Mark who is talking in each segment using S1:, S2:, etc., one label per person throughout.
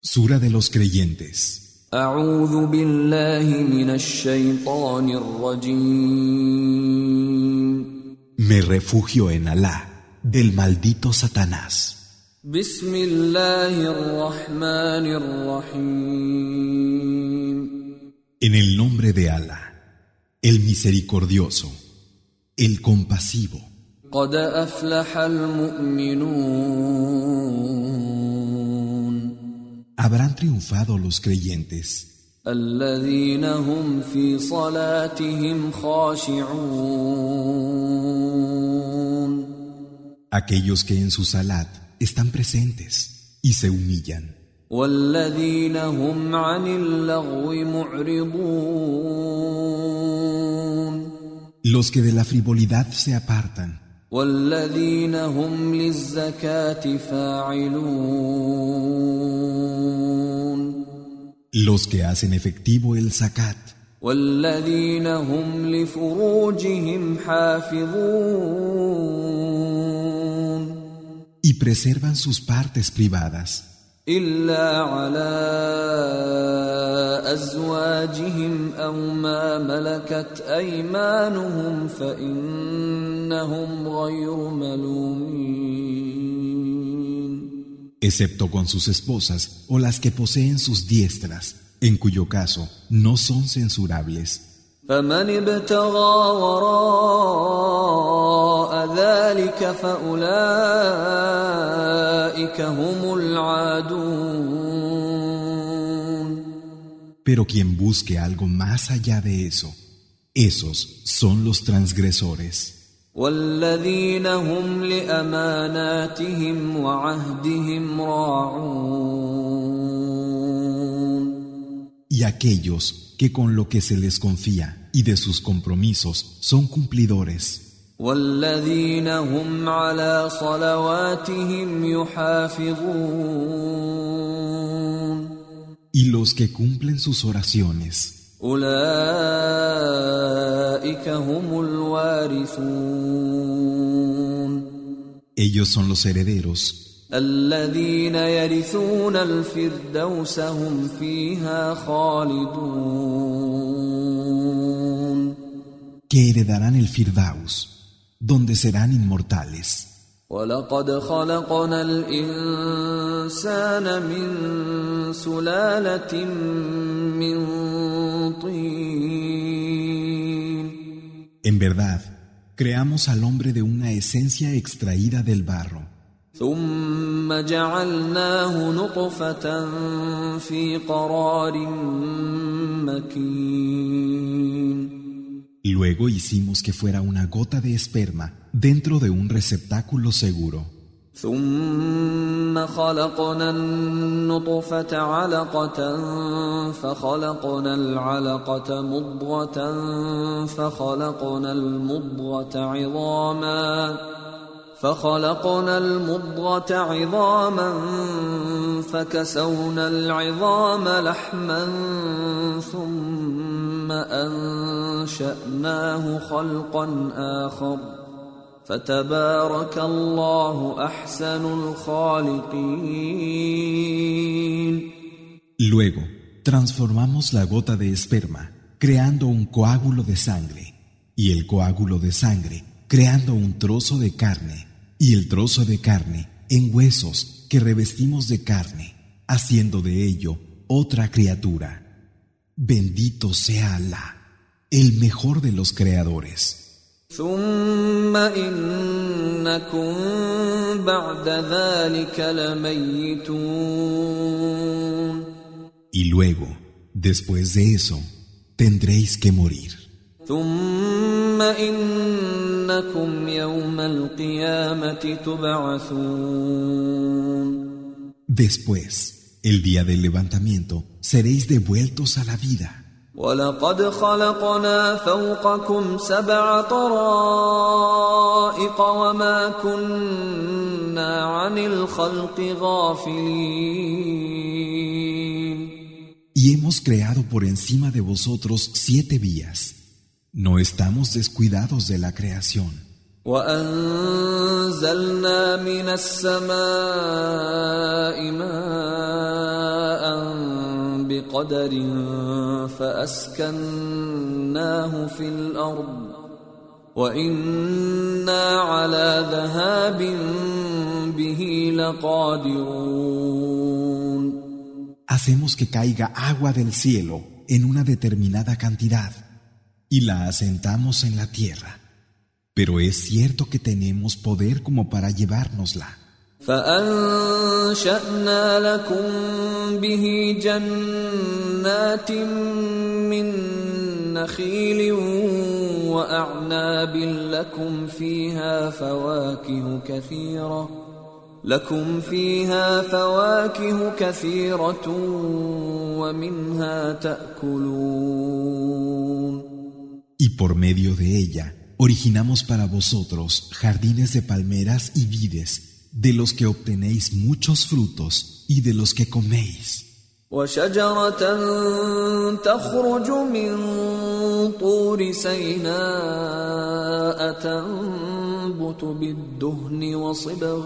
S1: Sura de los creyentes.
S2: أعوذ بالله من الشيطان الرجيم.
S1: Me refugio en Alá, del maldito Satanás.
S2: بسم الله الرحمن الرحيم.
S1: En el nombre de Alá, el misericordioso, el compasivo.
S2: قد أفلح المؤمنون.
S1: Habrán triunfado los creyentes,
S2: الذين هم في صلاتهم خاشعون.
S1: aquellos que en su salat están presentes y se humillan,
S2: والذين هم عن اللغو معرضون.
S1: los que de la frivolidad se apartan,
S2: والذين هم للزكاة فاعلون.
S1: los que hacen efectivo el zakat,
S2: والذين هم لفروجهم حافظون.
S1: y preservan sus partes privadas,
S2: إلا على أزواجهم أو ما ملكت أيمانهم فإنهم غير ملومين.
S1: excepto con sus esposas o las que poseen sus diestras, en cuyo caso no son censurables.
S2: فمن ابتغى وراء ذلك فأولئك هم العادون.
S1: Pero quien busque algo más allá de eso, esos son los transgresores.
S2: والذين هم لأماناتهم وعهدهم راعون.
S1: Y aquellos que con lo que se les confía y de sus compromisos son cumplidores.
S2: والذين هم على صلواتهم يحافظون.
S1: Y los que cumplen sus oraciones,
S2: أولئك هم الوارثون.
S1: ellos son los herederos,
S2: الذين يرثون الفردوس هم فيها خالدون.
S1: que heredarán el Firdaus, donde serán inmortales.
S2: ولقد خلقنا الإنسان من سلالة من طين.
S1: En verdad, creamos al hombre de una esencia extraída del barro.
S2: ثم جعلناه نطفة في قرار مكين.
S1: Luego hicimos que fuera una gota de esperma dentro de un receptáculo seguro.
S2: ثم خلقنا النطفة علقة فخلقنا العلقة مضغة فخلقنا المضغة عظاما فكسونا العظام لحما ثم أنشأناه خلقا آخر فتبارك الله أحسن الخالقين.
S1: Luego, transformamos la gota de esperma, creando un coágulo de sangre, y el coágulo de sangre, creando un trozo de carne, y el trozo de carne en huesos que revestimos de carne, haciendo de ello otra criatura. Bendito sea Alá, el mejor de los creadores.
S2: ثم إنكم بعد ذلك لميتون.
S1: Y luego, después de eso, tendréis que morir.
S2: ثم إنكم يوم القيامة تبعثون.
S1: Después, el día del levantamiento, seréis devueltos a la vida.
S2: ولقد خلقنا فوقكم 7 طرائق وما كنا عن الخلق غافلين.
S1: Y hemos creado por encima de vosotros 7 vías. No estamos descuidados de la creación.
S2: وأنزلنا من السماء ماء بقدر فأسكناه في الأرض وإنا على ذهاب به لقادرون.
S1: Hacemos que caiga agua del cielo en una determinada cantidad y la asentamos en la tierra. Pero es cierto que tenemos poder como para llevárnosla.
S2: فأنشأنا لكم به جنات من نخيل وأعناب لكم فيها فواكه كثيرة ومنها تأكلون.
S1: Y por medio de ella originamos para vosotros jardines de palmeras y vides, de los que obtenéis muchos frutos y de los que coméis.
S2: وشجرة تخرج من طور سيناء تنبت بالدهن وصبغ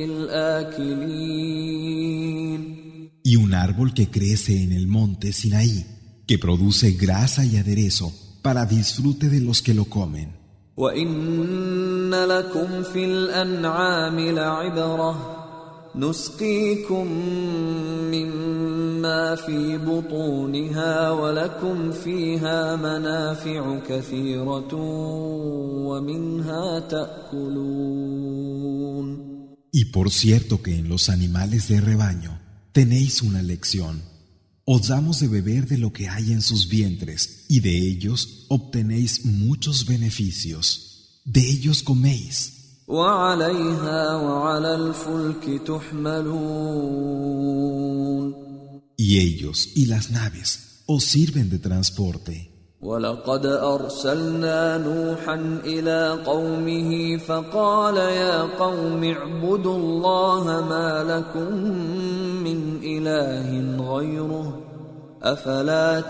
S2: للآكلين.
S1: Y un árbol que crece en el monte Sinaí, que produce grasa y aderezo para disfrute de los que lo comen.
S2: وَإِنَّ لَكُمْ فِي الْأَنْعَامِ لَعِبْرَةً نُسْقِيكُم مِّمَّا فِي بُطُونِهَا وَلَكُمْ فِيهَا مَنَافِعُ كَثِيرَةٌ وَمِنْهَا تَأْكُلُونَ.
S1: Y por cierto que en los animales de rebaño tenéis una lección. Os damos de beber de lo que hay en sus vientres, y de ellos obtenéis muchos beneficios. De ellos coméis.
S2: وَعَلَيْهَا وَعَلَى الْفُلْكِ تُحْمَلُونَ.
S1: Y ellos y las naves os sirven de transporte.
S2: وَلَقَدْ أَرْسَلْنَا نُوحًا إِلَىٰ قَوْمِهِ فَقَالَ يَا قَوْمِ اعْبُدُوا اللَّهَ مَا لَكُم مِّنْ إِلَٰهٍ غَيْرُهُ أَفَلَا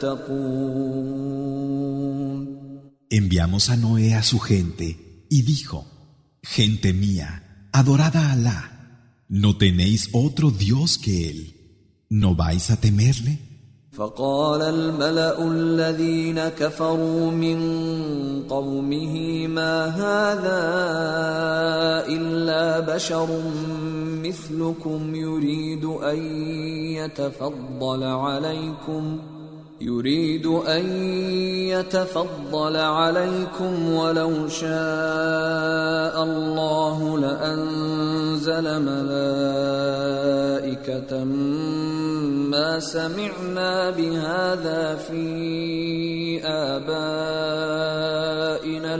S2: تَتَّقُونَ.
S1: Enviamos a Noé a su gente y dijo: Gente mía, adorad a Alá, no tenéis otro Dios que Él, ¿no vais a temerle?
S2: فقال الملأ الذين كفروا من قومه ما هذا إلا بشر مثلكم يريد أن يتفضل عليكم ولو شاء الله لأنزل ملائكة ما سمعنا بهذا في آبائنا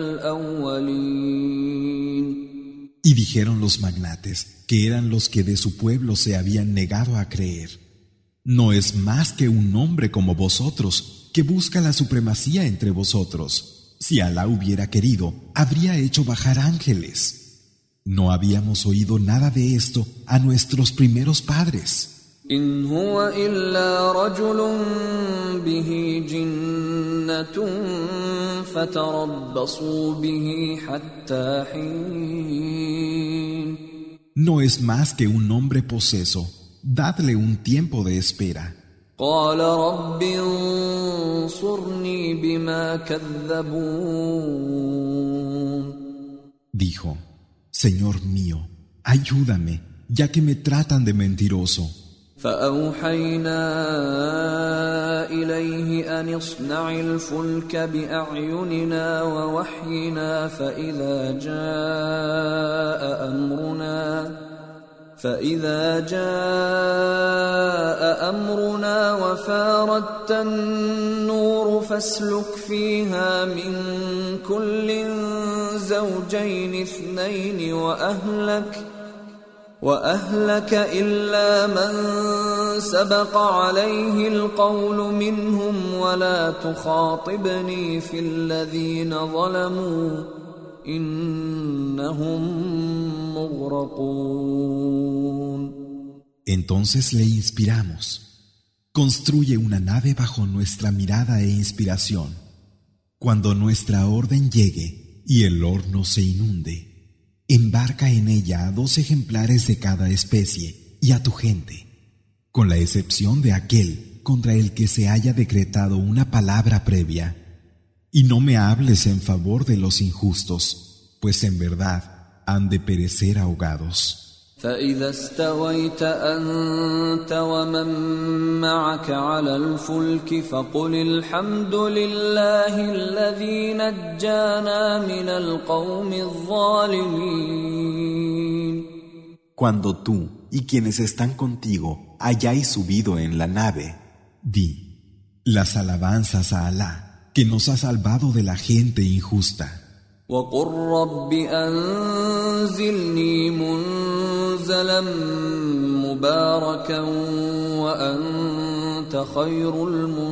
S2: الأولين.
S1: Y dijeron los magnates, que eran los que de su pueblo se habían negado a creer: No es más que un hombre como vosotros, que busca la supremacía entre vosotros. Si Alá hubiera querido, habría hecho bajar ángeles. No habíamos oído nada de esto a nuestros primeros padres.
S2: إن هو إلا رجل به جنة فتربصوا به حتى حين.
S1: No es más que un hombre poseso. Dadle un tiempo de espera.
S2: قال رب انصرني بما كذبون.
S1: Dijo: Señor mío, ayúdame, ya que me tratan de mentiroso.
S2: فأوحينا إليه أن اصنع الفلك بأعيننا ووحينا فإذا جاء أمرنا وفاردت النور فاسلك فيها من كل زوجين اثنين وأهلك إلا من سبق عليه القول منهم ولا تخاطبني في الذين ظلموا إنهم مغرقون.
S1: Entonces le inspiramos: Construye una nave bajo nuestra mirada e inspiración. Cuando nuestra orden llegue y el horno se inunde, embarca en ella a 2 ejemplares de cada especie y a tu gente, con la excepción de aquel contra el que se haya decretado una palabra previa. Y no me hables en favor de los injustos, pues en verdad han de perecer ahogados.
S2: فإذا استويت أنت ومن معك على الفلك فقل الحمد لله الذي نجانا من القوم الظالمين.
S3: Cuando tú y quienes están contigo hayáis subido en la nave,
S1: di: las alabanzas a Alá, que nos ha salvado de la gente injusta.
S2: وقل رب أنزلني منزلا مباركا وأنت خير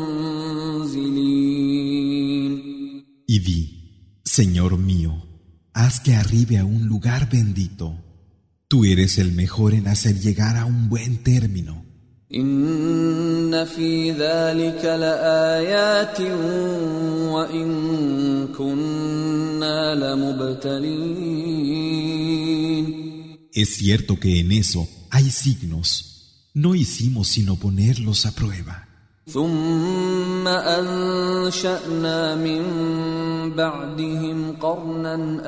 S2: المنزلين.
S1: Y di: Señor mío, haz que arribe a un lugar bendito. Tú eres el mejor en hacer llegar a un buen término.
S2: إن في ذلك لآيات وإن كنا لمبتلين.
S1: Es cierto que en eso hay signos. No hicimos sino ponerlos a prueba.
S2: ثم أنشأنا من بعدهم قرنا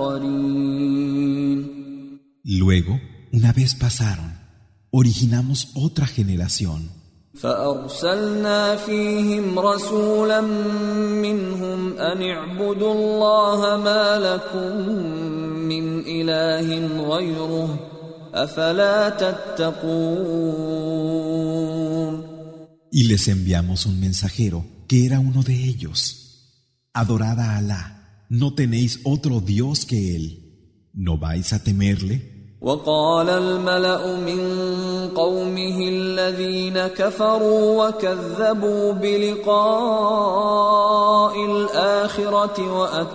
S2: آخرين.
S1: Luego, una vez pasaron, originamos otra generación.
S2: فأرسلنا فيهم رسولا منهم أن اعبدوا الله ما لكم من إله غيره أفلا تتقون.
S1: Y les enviamos un mensajero que era uno de ellos. Adorad a Alá, no tenéis otro Dios que Él. ¿No vais a temerle?
S2: وقال الملأ من قومه الذين كفروا وكذبوا بلقاء الآخرة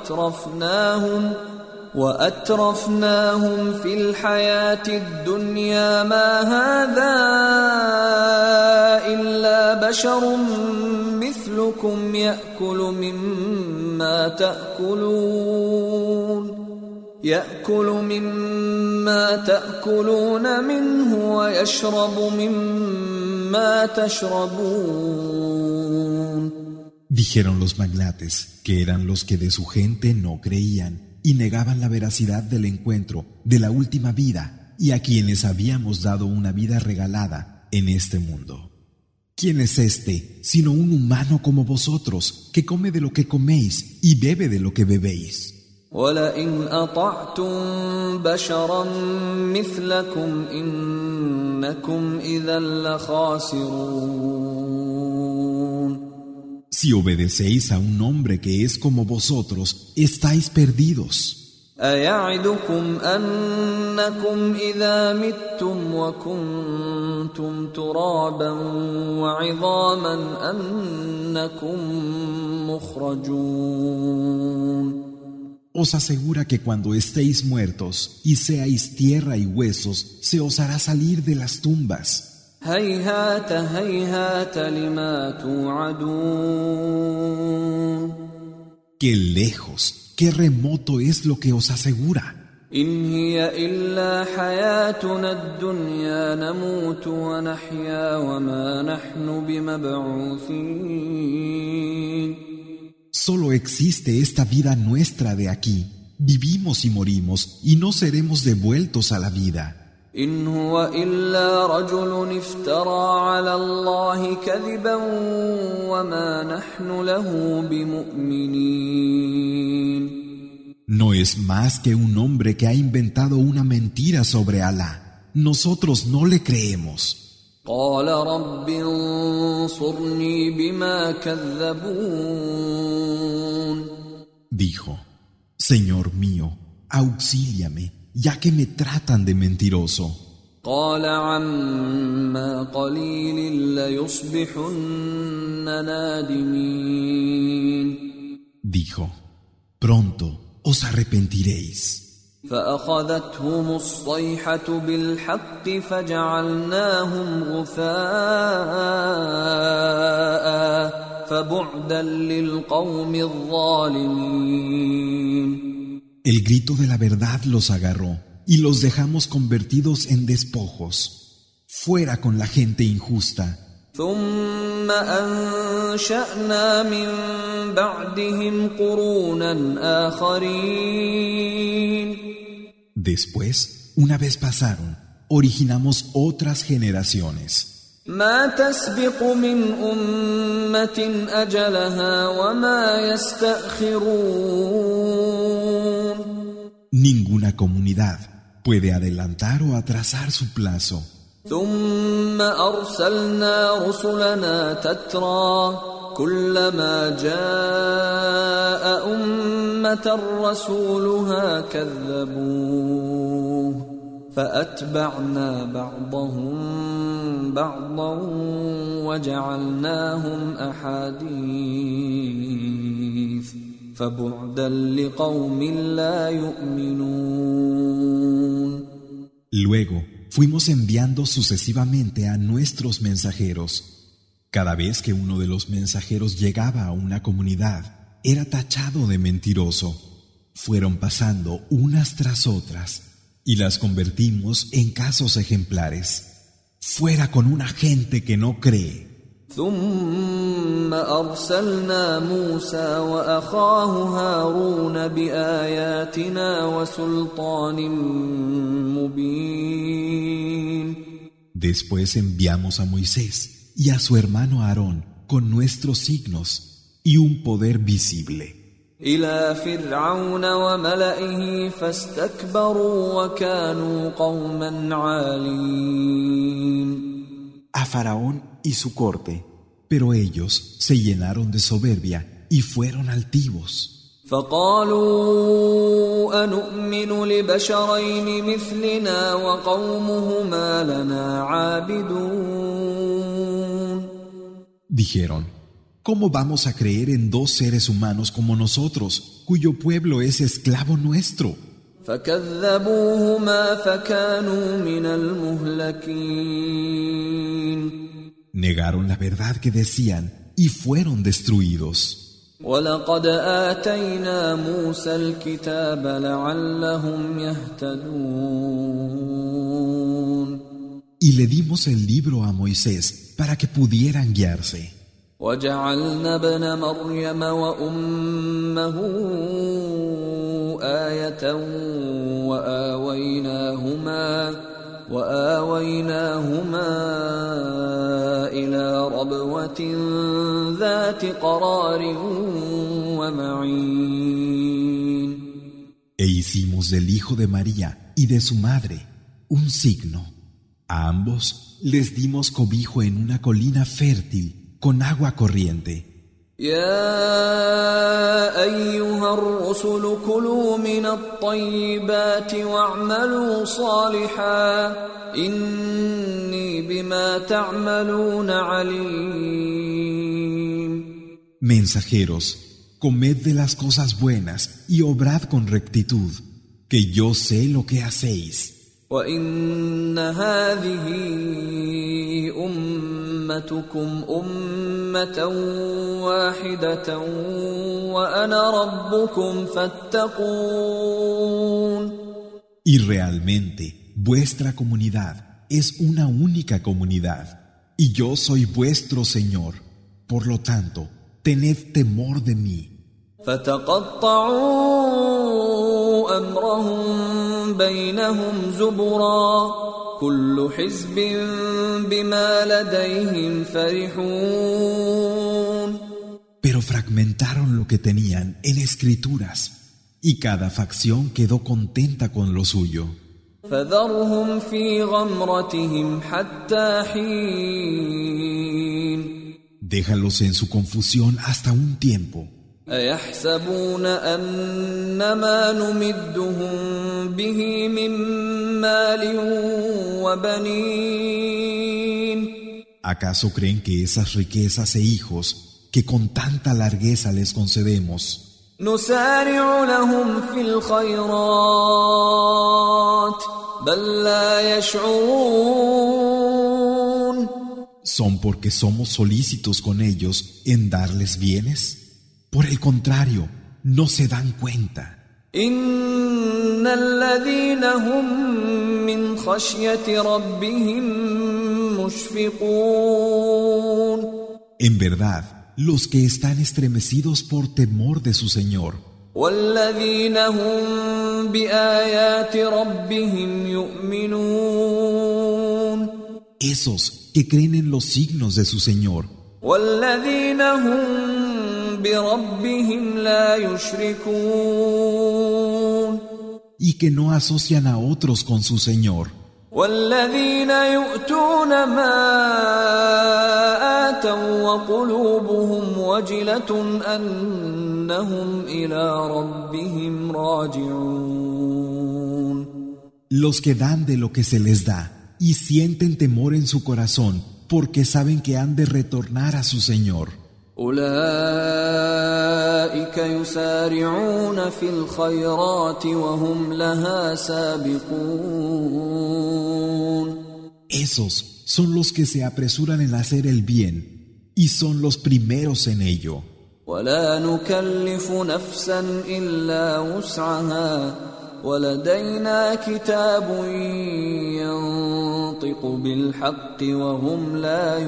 S2: وأترفناهم في الحياة الدنيا ما هذا إلا بشر مثلكم يأكل مما تأكلون منه ويشرب مما تشربون.
S1: Dijeron los magnates, que eran los que de su gente no creían y negaban la veracidad del encuentro de la última vida y a quienes habíamos dado una vida regalada en este mundo. ¿Quién es este sino un humano como vosotros, que come de lo que coméis y bebe de lo que bebéis?
S2: وَلَئِنْ أَطَعْتُمْ بَشَرًا مِثْلَكُمْ إِنَّكُمْ إِذًا لَخَاسِرُونَ.
S1: Si obedecéis a un hombre que es como vosotros, estáis perdidos.
S2: أَيَعِدُكُمْ أَنَّكُمْ إِذَا مِتُّمْ وَكُنْتُمْ تُرَابًا وَعِظَامًا أَنَّكُمْ مُخْرَجُونَ.
S1: Os asegura que cuando estéis muertos y seáis tierra y huesos, se os hará salir de las tumbas.
S2: هيهات هيهات لما توعدون.
S1: Qué lejos, qué remoto es lo que os asegura.
S2: إن هي إلا حياتنا الدنيا نموت ونحيا وما نحن بمبعوثين.
S1: Solo existe esta vida nuestra de aquí. Vivimos y morimos y no seremos devueltos a la vida.
S2: إن هو إلا رجل افترى على الله كذبا وما نحن له بمؤمنين.
S1: No es más que un hombre que ha inventado una mentira sobre Alá. Nosotros no le creemos.
S2: قال رب انصرني بما كذبون.
S1: Dijo: Señor mío, auxíliame, ya que me tratan de mentiroso.
S2: قال عما قليل ليصبحن نادمين.
S1: Dijo: Pronto os arrepentiréis.
S2: فأخذتهم الصيحة بالحق فجعلناهم غثاء فبعدا للقوم الظالمين.
S1: El grito de la verdad los agarró y los dejamos convertidos en despojos. Fuera con la gente injusta.
S2: ثم أنشأنا من بعدهم قرونا آخرين.
S1: Después, una vez pasaron, originamos otras generaciones.
S2: ما تسبق من أمة أجلها وما يستأخرون.
S1: Ninguna comunidad puede adelantar o atrasar su plazo.
S2: ثم أرسلنا رسلنا تترى كلما جاء أمة رسولها كذبوه فأتبعنا بعضهم بعضا وجعلناهم أحاديث فبعدا لقوم لا يؤمنون.
S1: Luego fuimos enviando sucesivamente a nuestros mensajeros. Cada vez que uno de los mensajeros llegaba a una comunidad, era tachado de mentiroso. Fueron pasando unas tras otras y las convertimos en casos ejemplares. Fuera con una gente que no cree.
S2: ثم أرسلنا موسى وأخاه هارون بآياتنا وسلطان مبين.
S1: Después enviamos a Moisés y a su hermano Aarón con nuestros signos y un poder visible.
S2: إلى فرعون وملئه فاستكبروا وكانوا قوما عالين.
S3: A Faraón y su corte.
S1: Pero ellos se llenaron de soberbia y fueron altivos.
S2: فقالوا أنؤمن لبشرين مثلنا وقومهما لنا عابدون.
S1: Dijeron, ¿cómo vamos a creer en dos seres humanos como nosotros, cuyo pueblo es esclavo nuestro?
S2: فكذبوهما فكانوا من المهلكين.
S1: Negaron la verdad que decían y fueron destruidos.
S2: ولقد آتينا موسى الكتاب لعلهم يهتدون.
S1: Y le dimos el libro a Moisés para que pudieran guiarse.
S2: وجعلنا ابن مريم وأمه آية وآويناهما إلى ربوة ذات قرار ومعين.
S1: E hicimos del hijo de María y de su madre un signo. A ambos les dimos cobijo en una colina fértil con agua corriente.
S2: يا أيها الرسل كلوا من الطيبات واعملوا صالحا إني بما تعملون عليم.
S1: Mensajeros, comed de las cosas buenas y obrad con rectitud, que yo sé lo que hacéis.
S2: وإن هذه أمتكم أمة واحدة وأنا ربكم فاتقون.
S1: Y realmente, vuestra comunidad es una única comunidad, y yo soy vuestro Señor. Por lo tanto, tened temor de mí.
S2: فتقطعوا أمرهم بينهم زبرا كل حزب بما لديهم فرحون.
S1: Pero fragmentaron lo que tenían en escrituras, y cada facción quedó contenta con lo suyo.
S2: فذرهم في غمرتهم حتى حين.
S1: Déjalos en su confusión hasta un tiempo.
S2: أيحسبون أنما نمدهم به من مال وبنين.
S1: ¿Acaso creen que esas riquezas e hijos que con tanta largueza les concedemos
S2: نسارع لهم في الخيرات بل لا يشعرون.
S1: son porque somos solícitos con ellos en darles bienes? Por el contrario, no se dan cuenta.
S2: إن الذين هم من خشية ربهم مشفقون.
S1: En verdad, los que están estremecidos por temor de su Señor,
S2: والذين هم بآيات ربهم يؤمنون
S1: esos que creen en los signos de su Señor,
S2: والذين هم بربهم لا يشركون
S1: y que no asocian a otros con su Señor,
S2: والذين يؤتون ما آتوا وقلوبهم وجلة أنهم إلى ربهم راجعون.
S1: los que dan de lo que se les da y sienten temor en su corazón porque saben que han de retornar a su Señor.
S2: أولئك يسارعون في الخيرات وهم لها سابقون.
S1: Esos son los que se apresuran en hacer el bien y son los primeros en ello.
S2: ولا نكلف نفسا إلا وسعها ولدينا كتاب ينطق بالحق وهم لا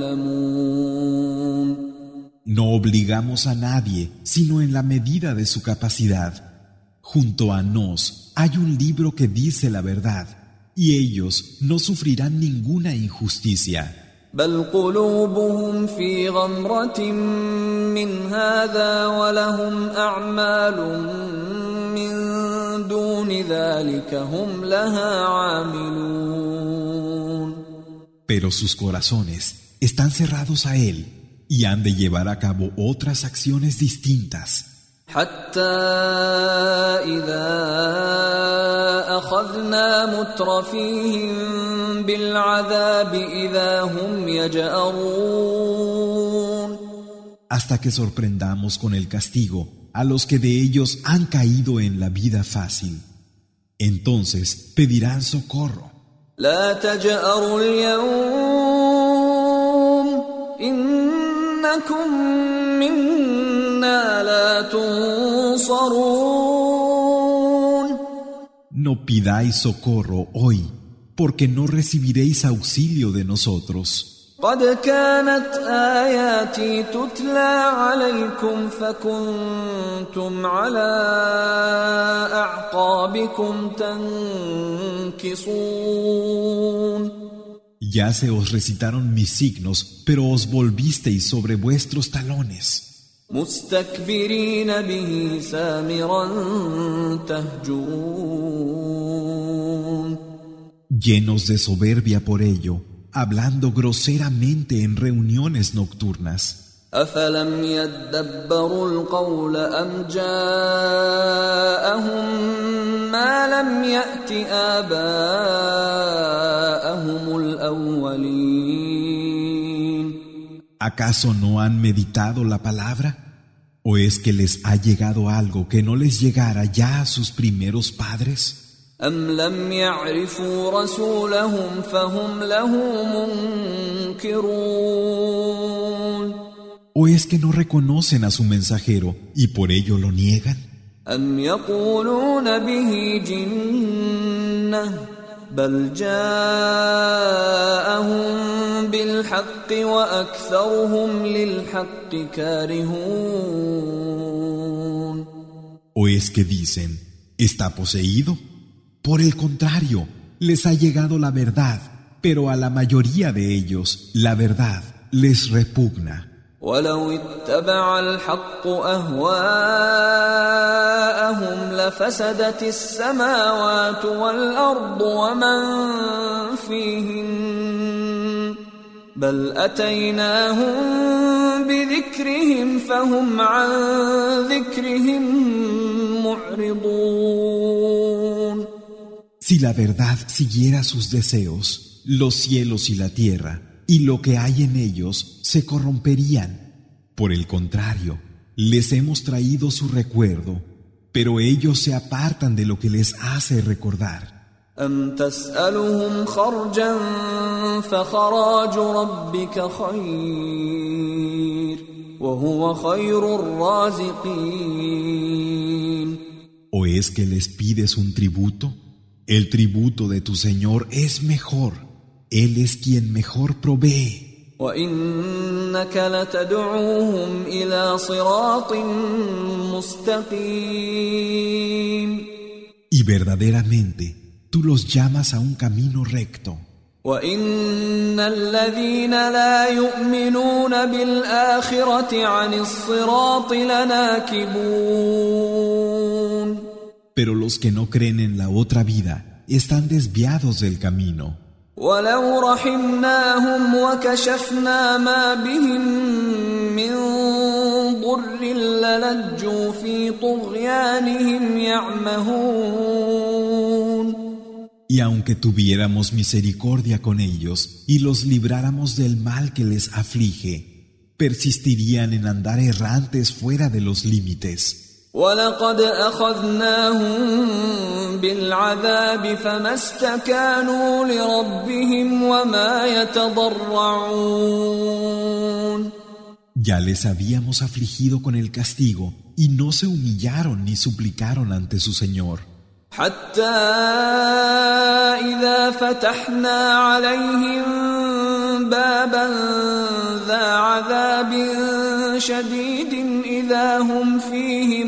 S2: يظلمون.
S1: No obligamos a nadie, sino en la medida de su capacidad. Junto a nos hay un libro que dice la verdad, y ellos no sufrirán ninguna injusticia.
S2: بل قلوبهم في غمرة من هذا ولهم أعمال من دون ذلك هم لها عاملون.
S1: Pero sus corazones están cerrados a él y han de llevar a cabo otras acciones distintas.
S2: حتى إذا أخذنا مترفيهم بالعذاب إذا هم يجأرون.
S1: Hasta que sorprendamos con el castigo a los que de ellos han caído en la vida fácil. Entonces pedirán socorro.
S2: لا تجأروا اليوم إنكم منا لا تنصرون.
S1: No pidáis socorro hoy, porque no recibiréis auxilio de nosotros.
S2: قد كانت آياتي تتلى عليكم فكنتم على أعقابكم تنكصون.
S1: Ya se os recitaron mis signos, pero os volvisteis sobre vuestros talones.
S2: مستكبرين به سامرا تهجرون.
S1: Llenos de soberbia por ello, hablando groseramente en reuniones nocturnas.
S2: أفلم يدبروا القول أم جاءهم ما لم يأت آباءهم الأولين.
S1: ¿Acaso no han meditado la palabra? ¿O es que les ha llegado algo que no les llegara ya a sus primeros padres?
S2: أم لم يعرفوا رسولهم فهم له منكرون.
S1: ¿O es que no reconocen a su mensajero y por ello lo niegan?
S2: أم يقولون به جنة بل جاءهم بالحق وأكثرهم للحق كارهون.
S1: ¿O es que dicen, está poseído? Por el contrario, les ha llegado la verdad, pero a la mayoría de ellos la verdad les repugna.
S2: ولو اتبع الحق أهواءهم لفسدت السماوات والأرض ومن فيهن بل أتيناهم بذكرهم فهم عن ذكرهم معرضون.
S1: Si la verdad siguiera sus deseos, los cielos y la tierra y lo que hay en ellos se corromperían. Por el contrario, les hemos traído su recuerdo, pero ellos se apartan de lo que les hace recordar.
S2: أم تسألهم خرجا فخراج ربك خير وهو خير الرازقين.
S1: ¿O es que les pides un tributo? El tributo de tu Señor es mejor. Él es quien mejor provee.
S2: وإنك لتدعوهم إلى صراط مستقيم.
S1: Y verdaderamente tú los llamas a un camino recto.
S2: وَإِنَّ الَّذِينَ لَا يُؤْمِنُونَ بِالْآخِرَةِ عَنِ الصِّرَاطِ لَنَاكِبُونَ.
S1: Pero los que no creen en la otra vida están desviados del camino.
S2: وَلَوْ رَحِمْنَاهُمْ وَكَشَفْنَا مَا بِهِمْ مِنْ ضُرٍّ لَلَجُّوا فِي طُغْيَانِهِمْ يَعْمَهُونَ.
S1: Y aunque tuviéramos misericordia con ellos y los libráramos del mal que les aflige, persistirían en andar errantes fuera de los límites.
S2: وَلَقَدْ أَخَذْنَاهُمْ بِالْعَذَابِ فَمَا اسْتَكَانُوا لِرَبِّهِمْ وَمَا يَتَضَرَّعُونَ.
S1: Ya les habíamos afligido con el castigo y no se humillaron ni suplicaron ante su Señor.
S2: حتى إذا فتحنا عليهم بابا ذا عذاب شديد إذا هم فيه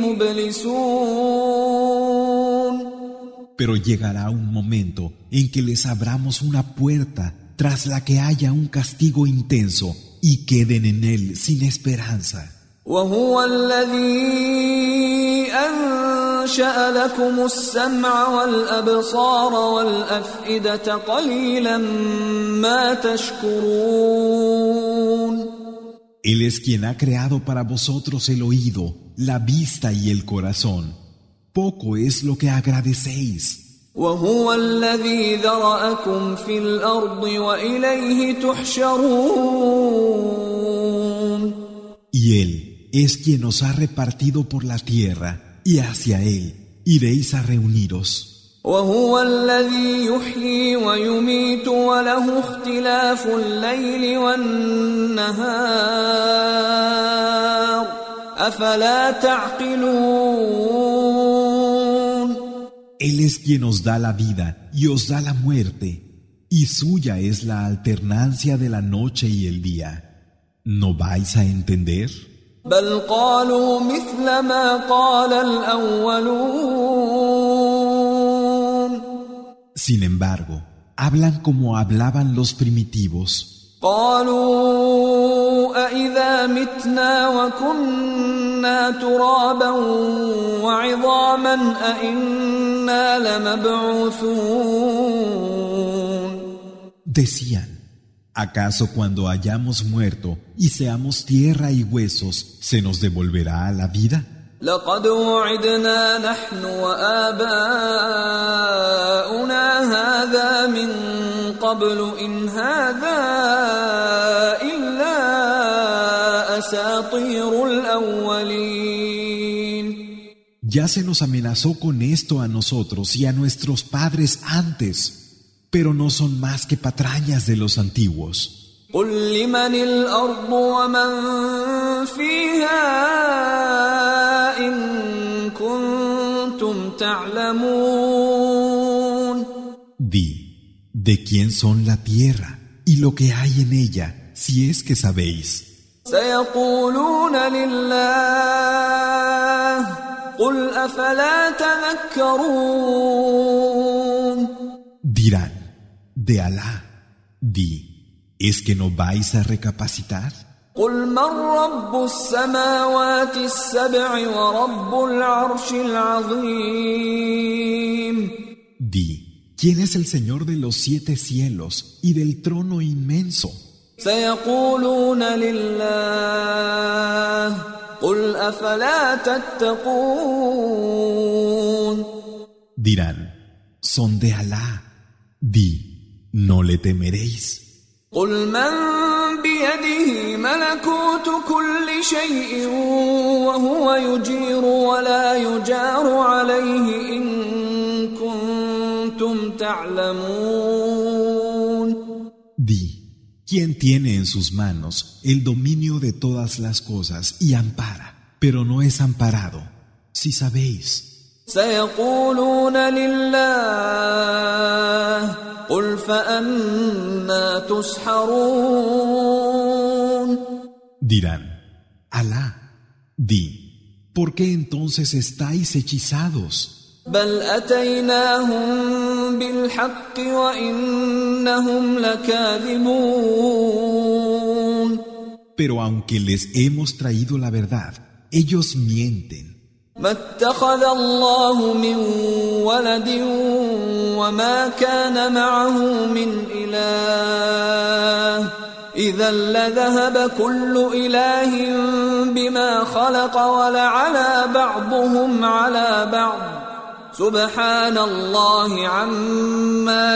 S2: مبلسون.
S1: Pero llegará un momento en que les abramos una puerta tras la que haya un castigo intenso y queden en él sin esperanza.
S2: وهو الذي أنشأ لكم السمع والأبصار والأفئدة قليلا ما تشكرون.
S1: Él es quien ha creado para vosotros el oído, la vista y el corazón. Poco es lo que agradecéis.
S2: وهو الذي ذرأكم في الأرض وإليه تحشرون.
S1: Y Él es quien os ha repartido por la tierra, y hacia Él iréis a reuniros.
S2: وهو الذي يحيي ويميت وله اختلاف الليل والنهار أفلا تعقلون.
S1: Él es quien os da la vida y os da la muerte, y suya es la alternancia de la noche y el día. ¿No vais a entender?
S2: بل قالوا مثل ما قال الأولون.
S1: Sin embargo, hablan como hablaban los primitivos.
S2: قالوا أإذا متنا وكنا ترابا وعظاما أإنا لمبعوثون.
S1: Decían, ¿acaso cuando hayamos muerto y seamos tierra y huesos, se nos devolverá a la vida?
S2: لقد وعدنا نحن وآباؤنا هذا من قبل إن هذا إلا أساطير الأولين.
S1: Ya se nos amenazó con esto a nosotros y a nuestros padres antes, pero no son más que patrañas de los antiguos.
S2: قل لمن الأرض ومن فيها إن كنتم تعلمون.
S1: Di, ¿de quién son la tierra y lo que hay en ella, si es que sabéis?
S2: سيقولون لله قل أفلا تذكرون.
S1: Dirán, de Alá. Di, ¿es que no vais a recapacitar?
S2: قل من رب السماوات السبع ورب العرش العظيم.
S1: Di, ¿quién es el Señor de los 7 cielos y del trono inmenso?
S2: سيقولون لله قل أفلا تتقون.
S1: Dirán, son de Alá. Di, ¿no le temeréis?
S2: قل من بيده ملكوت كل شيء وهو يجير ولا يجار عليه إن كنتم تعلمون.
S1: Di, ¿quién tiene en sus manos el dominio de todas las cosas y ampara, pero no es amparado, si sabéis?
S2: سيقولون لله قل فأنا تسحرون.
S1: Dirán: Alá. Di: ¿por qué entonces estáis hechizados?
S2: بل أتيناهم بالحق وإنهم لكاذبون.
S1: Pero aunque les hemos traído la verdad, ellos mienten.
S2: ما اتخذ الله من ولد وما كان معه من إله إذا لذهب كل إله بما خلق ولعلى بعضهم على بعض سبحان الله عما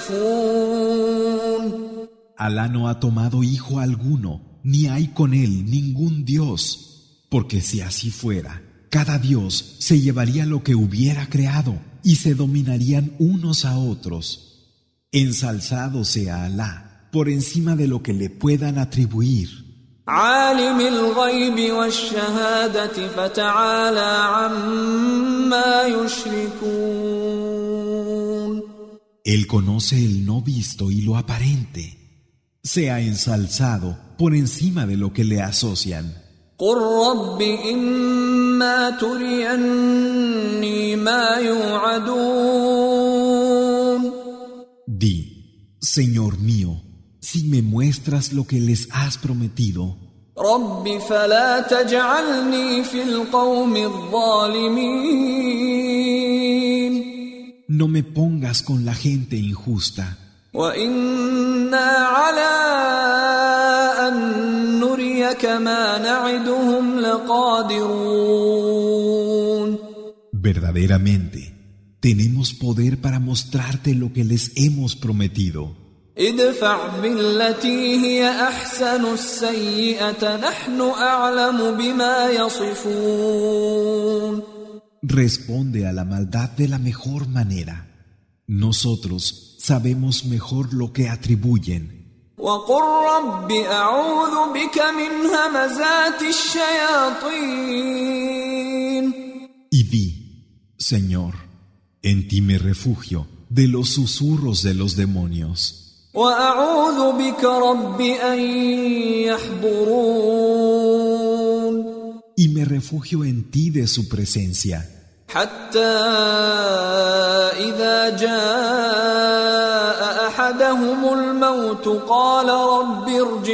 S2: يصفون.
S1: Alá no ha tomado hijo alguno, ni hay con él ningún Dios, porque si así fuera, cada Dios se llevaría lo que hubiera creado y se dominarían unos a otros. Ensalzado sea Alá por encima de lo que le puedan atribuir.
S2: عالم الغيب والشهادة فتعالى عما يشركون.
S1: Él conoce el no visto y lo aparente. Sea ensalzado por encima de lo que le asocian.
S2: قل رب إما تريني ما يوعدون.
S1: Di: Señor mío, si me muestras lo que les has prometido,
S2: رب فلا تجعلني في القوم الظالمين.
S1: no me pongas con la gente injusta.
S2: وإنا على أن نريك ما نعدهم لقادرون.
S1: Verdaderamente, tenemos poder para mostrarte lo que les hemos prometido.
S2: ادفع بالتي هي أحسن السيئة نحن أعلم بما يصفون.
S1: Responde a la maldad de la mejor manera. Nosotros sabemos mejor lo que atribuyen.
S2: وقل رب أعوذ بك من همزات الشياطين.
S1: Y di: Señor, en ti me refugio de los susurros de los demonios.
S2: وأعوذ بك رب أن يحضرون.
S1: Y me refugio en ti de su presencia.
S2: حتى إذا جاء أحدهم الموت قال رب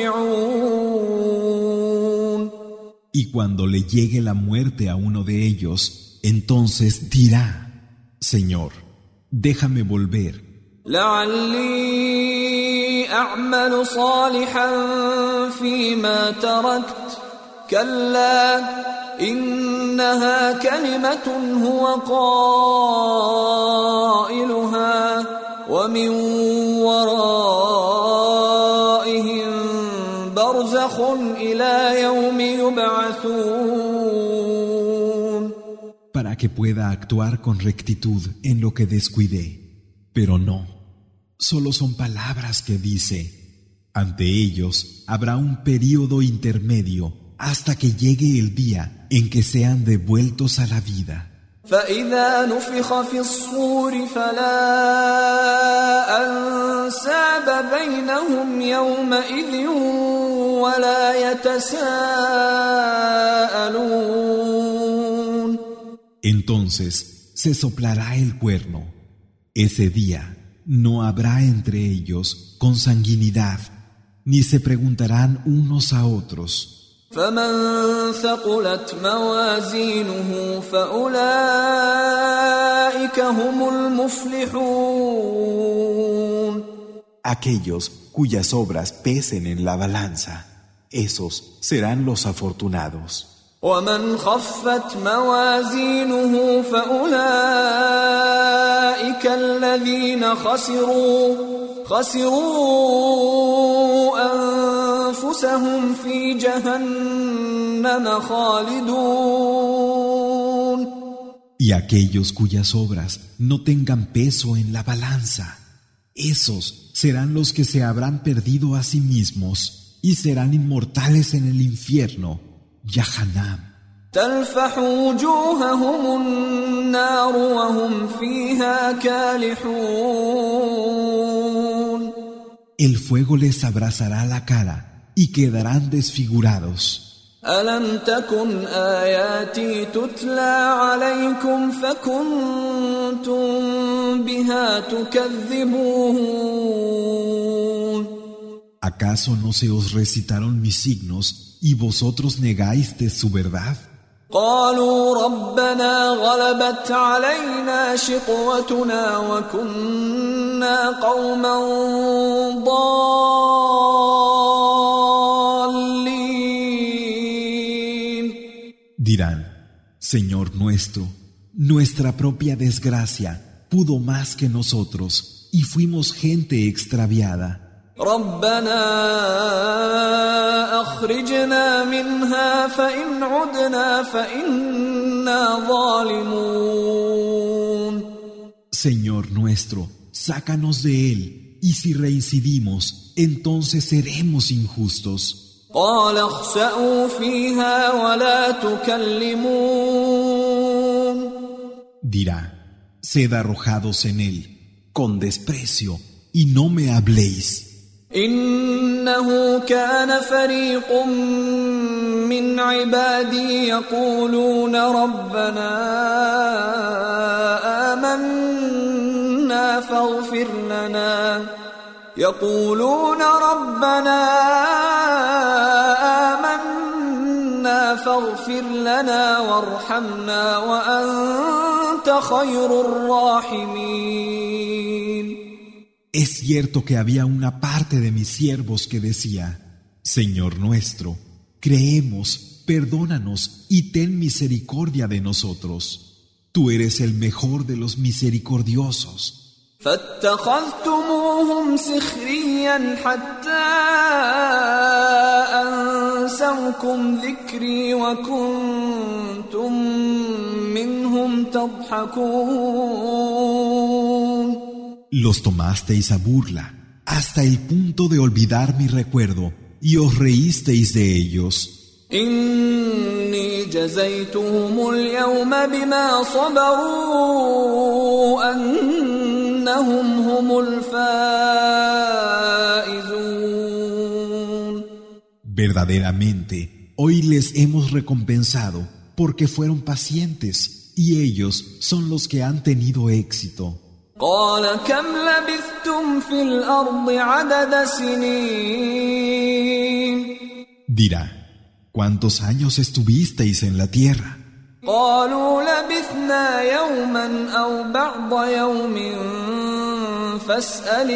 S2: ارجعون.
S1: Y cuando le llegue la muerte a uno de ellos, entonces dirá: Señor, déjame volver.
S2: لعلي أعمل صالحا فيما تركت كلا إنها كلمة هو قائلها ومن ورائهم برزخ إلى يوم يبعثون.
S1: Para que pueda actuar con rectitud en lo que descuidé. Pero no, solo son palabras que dice. Ante ellos habrá un período intermedio hasta que llegue el día en que sean devueltos a la vida.
S2: فإذا نفخ في الصور فلا أنساب بينهم يومئذ ولا يتساءلون.
S1: Entonces se soplará el cuerno. Ese día no habrá entre ellos consanguinidad, ni se preguntarán unos a otros.
S2: فمن ثقلت موازينه فأولئك هم المفلحون.
S3: Aquellos cuyas obras pesen en la balanza, esos serán los afortunados.
S2: ومن خفت موازينه فأولئك الذين خسروا أنفسهم في جهنم خالدون.
S1: Y aquellos cuyas obras no tengan peso en la balanza, esos serán los que se habrán perdido a sí mismos y serán inmortales en el infierno, Yahanam.
S2: تلفح وجوههم النار وهم فيها كالحون.
S1: El fuego les abrazará la cara y quedarán desfigurados.
S2: ألم تكن آياتي تتلى عليكم فكنتم بها تكذبون
S1: ¿Acaso no se os recitaron mis signos y vosotros negáis de su verdad?
S2: قالوا ربنا غلبت علينا شقوتنا وكنا قوما ضالين.
S1: Dirán, Señor nuestro, nuestra propia desgracia pudo más que nosotros y fuimos gente extraviada.
S2: ربنا أخرجنا منها فإن عدنا فإنا ظالمون.
S1: Señor nuestro, sácanos de él, y si reincidimos, entonces seremos injustos.
S2: قال اخسأوا فيها ولا تكلمون.
S1: Dirá, sed arrojados en él, con desprecio, y no me habléis.
S2: إنه كان فريق من عبادي يقولون ربنا آمنا فاغفر لنا وارحمنا وأنت خير الراحمين.
S1: Es cierto que había una parte de mis siervos que decía, Señor nuestro, creemos, perdónanos y ten misericordia de nosotros. Tú eres el mejor de los misericordiosos.
S2: فاتخذتموهم سخريا حتى أنسوكم ذكري وكنتم منهم تضحكون.
S1: Los tomasteis a burla, hasta el punto de olvidar mi recuerdo, y os reísteis de ellos.
S2: إني جزيتهم اليوم بما صبروا أنهم هم الفائزون.
S1: Verdaderamente, hoy les hemos recompensado porque fueron pacientes, y ellos son los que han tenido éxito.
S2: قال كم لبثتم في الأرض عدد سنين.
S1: Dirá, ¿cuántos años estuvisteis en la tierra?
S2: قالوا لبثنا يوما أو بعض يوم فاسأل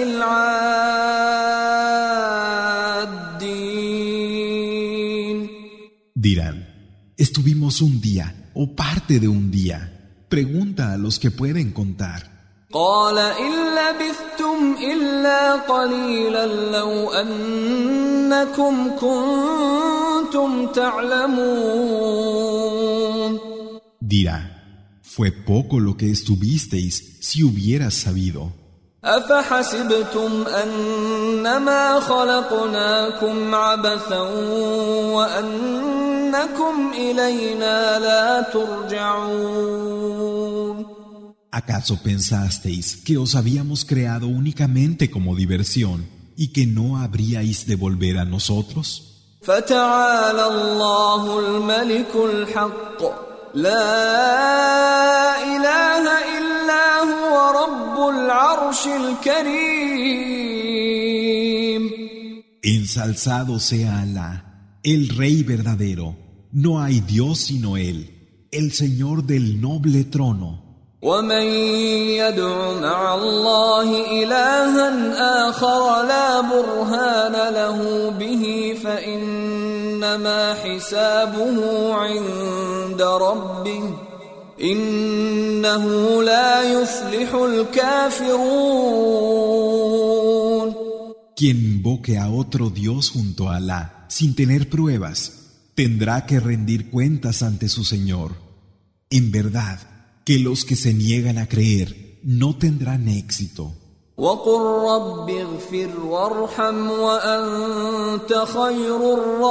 S2: العادين.
S1: Dirán, estuvimos un día o parte de un día. Pregunta a los que pueden contar.
S2: قال إن لبثتم إلا قليلا لو أنكم كنتم تعلمون.
S1: Dirá, fue poco lo que estuvisteis si hubieras sabido.
S2: أفحسبتم أنما خلقناكم عبثا وأنكم إلينا لا ترجعون.
S1: ¿Acaso pensasteis que os habíamos creado únicamente como diversión y que no habríais de volver a nosotros?
S2: فتعالى الله الملك الحق لا إله إلا هو رب العرش الكريم.
S1: Ensalzado sea Alá, el Rey verdadero. No hay Dios sino Él, el Señor del noble trono.
S2: ومن يدع مع الله إلها آخر لا برهان له به فإنما حسابه عند ربه إنه لا يفلح الكافرون.
S1: Quien invoque a otro Dios junto a Alá sin tener pruebas tendrá que rendir cuentas ante su Señor. En verdad, que los que se niegan a creer no tendrán éxito.
S2: وقل رب اغفر وارحم وأنت خير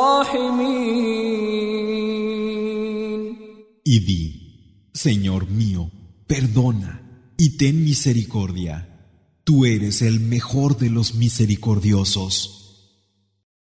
S2: الراحمين.
S1: Y di, Señor mío, perdona y ten misericordia. Tú eres el mejor de los misericordiosos.